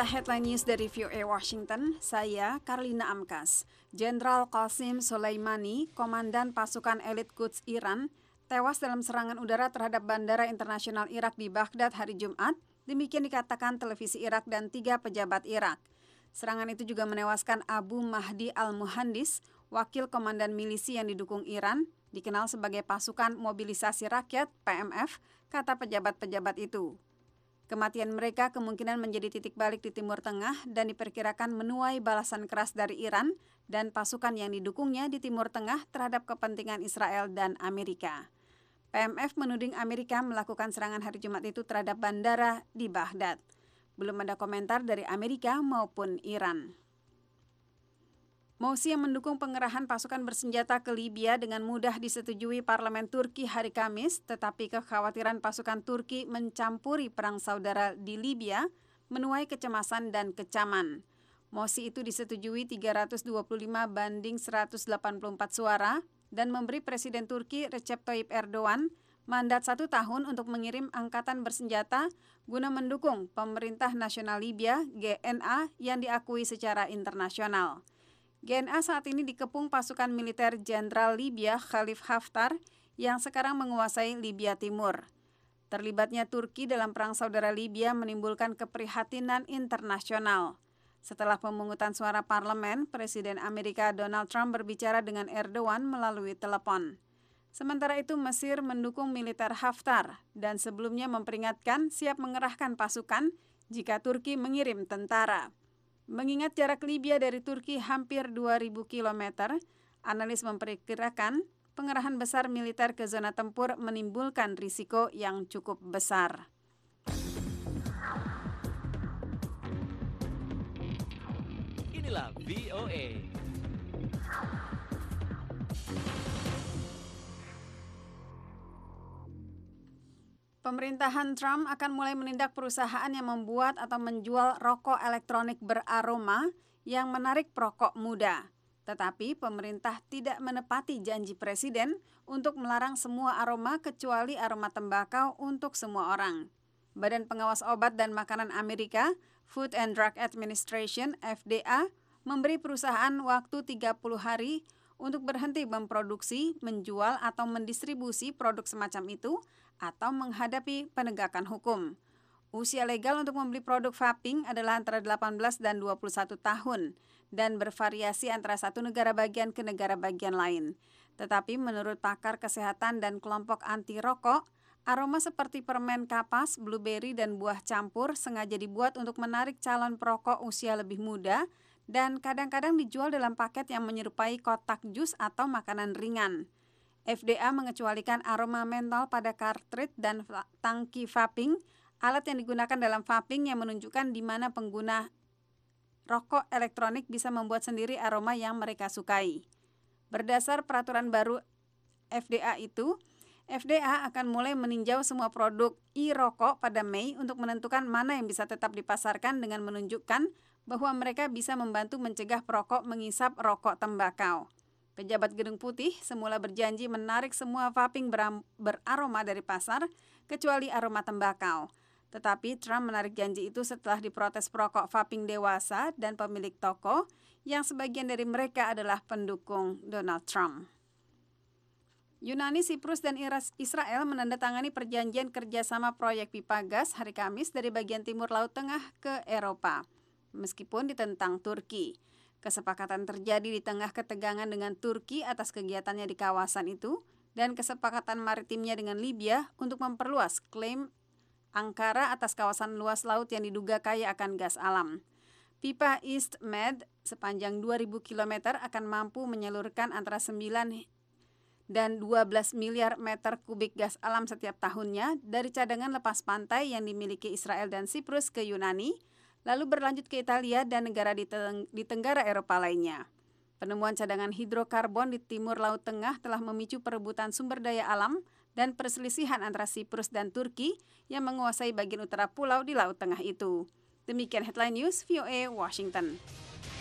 Inilah headline news dari VOA Washington, saya Karlina Amkas. Jenderal Qasim Soleimani, komandan pasukan elit Quds Iran, tewas dalam serangan udara terhadap Bandara Internasional Irak di Baghdad hari Jumat, demikian dikatakan televisi Irak dan 3 pejabat Irak. Serangan itu juga menewaskan Abu Mahdi al-Muhandis, wakil komandan milisi yang didukung Iran, dikenal sebagai Pasukan Mobilisasi Rakyat (PMF), kata pejabat-pejabat itu. Kematian mereka kemungkinan menjadi titik balik di Timur Tengah dan diperkirakan menuai balasan keras dari Iran dan pasukan yang didukungnya di Timur Tengah terhadap kepentingan Israel dan Amerika. PMF menuding Amerika melakukan serangan hari Jumat itu terhadap bandara di Baghdad. Belum ada komentar dari Amerika maupun Iran. Mosi yang mendukung pengerahan pasukan bersenjata ke Libya dengan mudah disetujui Parlemen Turki hari Kamis, tetapi kekhawatiran pasukan Turki mencampuri perang saudara di Libya menuai kecemasan dan kecaman. Mosi itu disetujui 325 banding 184 suara dan memberi Presiden Turki Recep Tayyip Erdogan mandat 1 tahun untuk mengirim angkatan bersenjata guna mendukung Pemerintah Nasional Libya (GNA) yang diakui secara internasional. GNA saat ini dikepung pasukan militer Jenderal Libya Khalif Haftar yang sekarang menguasai Libya Timur. Terlibatnya Turki dalam perang saudara Libya menimbulkan keprihatinan internasional. Setelah pemungutan suara parlemen, Presiden Amerika Donald Trump berbicara dengan Erdogan melalui telepon. Sementara itu Mesir mendukung militer Haftar dan sebelumnya memperingatkan siap mengerahkan pasukan jika Turki mengirim tentara. Mengingat jarak Libya dari Turki hampir 2.000 km, analis memperkirakan pengerahan besar militer ke zona tempur menimbulkan risiko yang cukup besar. Inilah VOA. Pemerintahan Trump akan mulai menindak perusahaan yang membuat atau menjual rokok elektronik beraroma yang menarik perokok muda. Tetapi pemerintah tidak menepati janji presiden untuk melarang semua aroma kecuali aroma tembakau untuk semua orang. Badan Pengawas Obat dan Makanan Amerika, Food and Drug Administration (FDA), memberi perusahaan waktu 30 hari untuk berhenti memproduksi, menjual, atau mendistribusi produk semacam itu atau menghadapi penegakan hukum. Usia legal untuk membeli produk vaping adalah antara 18 dan 21 tahun dan bervariasi antara satu negara bagian ke negara bagian lain. Tetapi menurut pakar kesehatan dan kelompok anti rokok, aroma seperti permen kapas, blueberry, dan buah campur sengaja dibuat untuk menarik calon perokok usia lebih muda dan kadang-kadang dijual dalam paket yang menyerupai kotak jus atau makanan ringan. FDA mengecualikan aroma mentol pada kartrid dan tangki vaping, alat yang digunakan dalam vaping yang menunjukkan di mana pengguna rokok elektronik bisa membuat sendiri aroma yang mereka sukai. Berdasar peraturan baru FDA itu, FDA akan mulai meninjau semua produk e-rokok pada Mei untuk menentukan mana yang bisa tetap dipasarkan dengan menunjukkan bahwa mereka bisa membantu mencegah perokok mengisap rokok tembakau. Pejabat Gedung Putih semula berjanji menarik semua vaping beraroma dari pasar, kecuali aroma tembakau. Tetapi Trump menarik janji itu setelah diprotes perokok vaping dewasa dan pemilik toko, yang sebagian dari mereka adalah pendukung Donald Trump. Yunani, Siprus, dan Israel menandatangani perjanjian kerjasama proyek pipa gas hari Kamis dari bagian timur Laut Tengah ke Eropa, meskipun ditentang Turki. Kesepakatan terjadi di tengah ketegangan dengan Turki atas kegiatannya di kawasan itu dan kesepakatan maritimnya dengan Libya untuk memperluas klaim Ankara atas kawasan luas laut yang diduga kaya akan gas alam. Pipa East Med sepanjang 2.000 km akan mampu menyalurkan antara 9 dan 12 miliar meter kubik gas alam setiap tahunnya dari cadangan lepas pantai yang dimiliki Israel dan Siprus ke Yunani, lalu berlanjut ke Italia dan negara di Tenggara Eropa lainnya. Penemuan cadangan hidrokarbon di timur Laut Tengah telah memicu perebutan sumber daya alam dan perselisihan antara Siprus dan Turki yang menguasai bagian utara pulau di Laut Tengah itu. Demikian headline news VOA Washington.